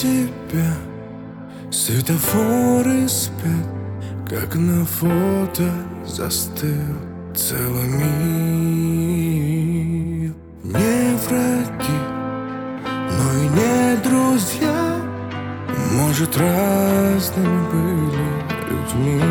тебя. Светофоры спят, как на фото застыл целый мир. Не враги, но и не друзья, может, разными были людьми.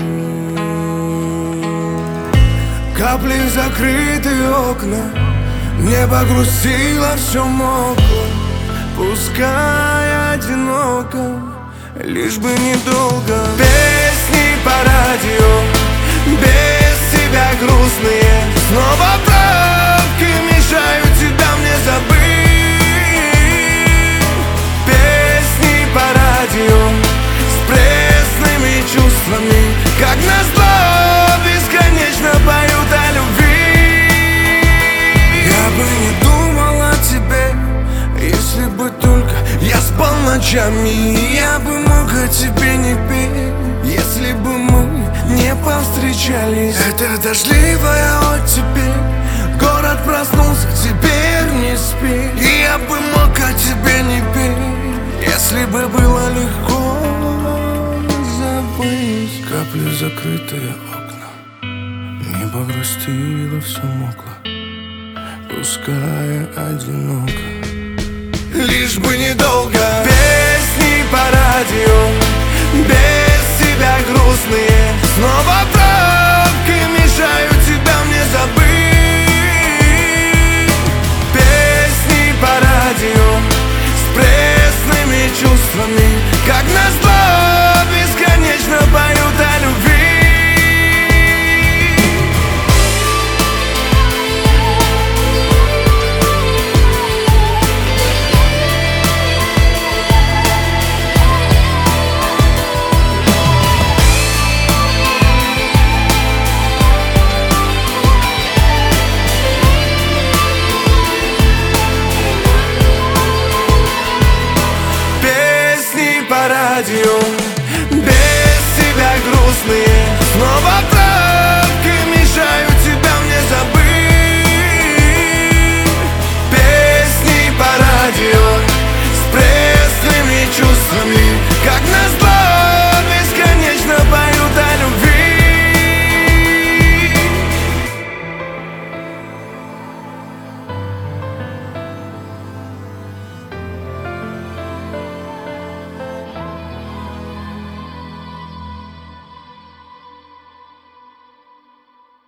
Капли в закрытые окна, небо грустило, все мокло. Пускай одиноко, лишь бы недолго. Песни по радио, без тебя грустные. Снова пробки мешают тебя мне забыть. Песни по радио с пресными чувствами, как назло, бесконечно поют о любви. Я бы не думал о тебе, если бы только я спал ночами. Я бы мог о тебе не петь, если бы мы не повстречались. Это дождливая оттепель, город проснулся, теперь не спи. И я бы мог о тебе не петь, если бы было легко забыть. Капли в закрытые окна, небо грустило, все мокло. Пускай одиноко, лишь бы недолго. Песни по радио, без